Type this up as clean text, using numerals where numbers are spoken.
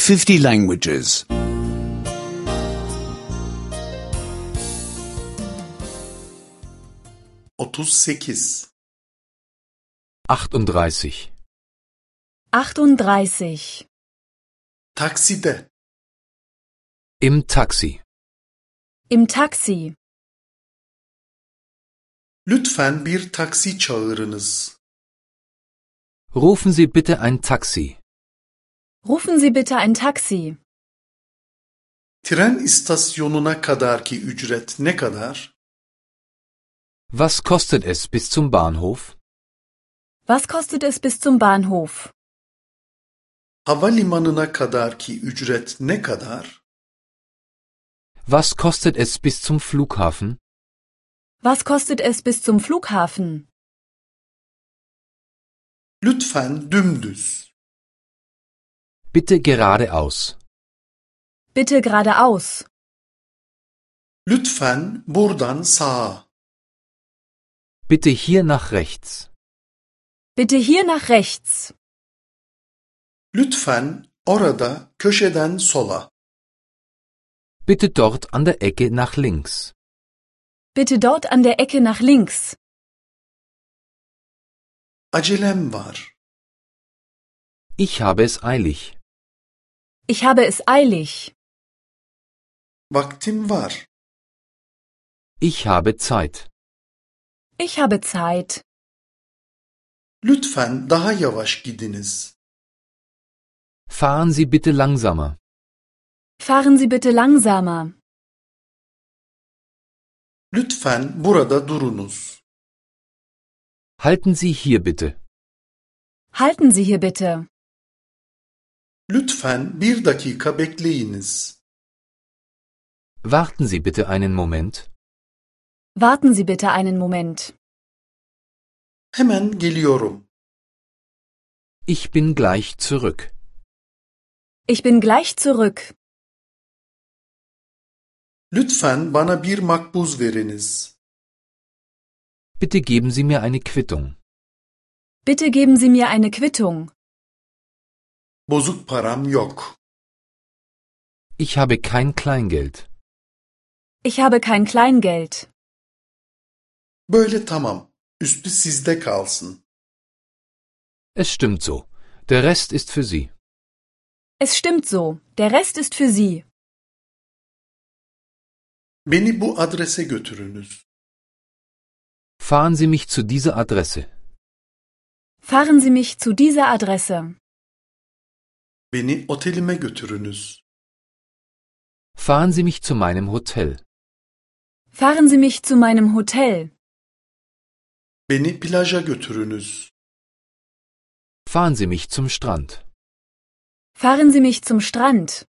50 languages. 38 38. 38. Takside Im Taxi. Im Taxi. Lütfen bir taksi çağırınız. Rufen Sie bitte ein Taxi. Rufen Sie bitte ein Taxi. Tren istasyonuna kadarki ücret ne kadar? Was kostet es bis zum Bahnhof? Was kostet es bis zum Bahnhof? Havalimanına kadarki ücret ne kadar? Was kostet es bis zum Flughafen? Was kostet es bis zum Flughafen? Lütfen dümdüz. Bitte geradeaus. Bitte geradeaus. Lütfen buradan sağa. Bitte hier nach rechts. Bitte hier nach rechts. Lütfen orada köşeden sola. Bitte dort an der Ecke nach links. Bitte dort an der Ecke nach links. Acelem var. Ich habe es eilig. Ich habe es eilig. Vaktim var. Ich habe Zeit. Ich habe Zeit. Lütfen daha yavaş gidiniz. Fahren Sie bitte langsamer. Fahren Sie bitte langsamer. Lütfen burada durunuz. Halten Sie hier bitte. Halten Sie hier bitte. Lütfen bir dakika bekleyiniz. Warten Sie bitte einen Moment. Warten Sie bitte einen Moment. Hemen geliyorum. Ich bin gleich zurück. Ich bin gleich zurück. Lütfen bana bir makbuz veriniz. Bitte geben Sie mir eine Quittung. Bitte geben Sie mir eine Quittung. Bozuk param yok. Ich habe kein Kleingeld. Ich habe kein Kleingeld. Böyle tamam. Üstü sizde kalsın. Es stimmt so. Der Rest ist für Sie. Es stimmt so. Der Rest ist für Sie. Beni bu adrese götürünüz. Fahren Sie mich zu dieser Adresse. Fahren Sie mich zu dieser Adresse. Beni otelime götürünüz. Fahren Sie mich zu meinem Hotel. Fahren Sie mich zu meinem Hotel. Beni plaja götürünüz. Fahren Sie mich zum Strand. Fahren Sie mich zum Strand.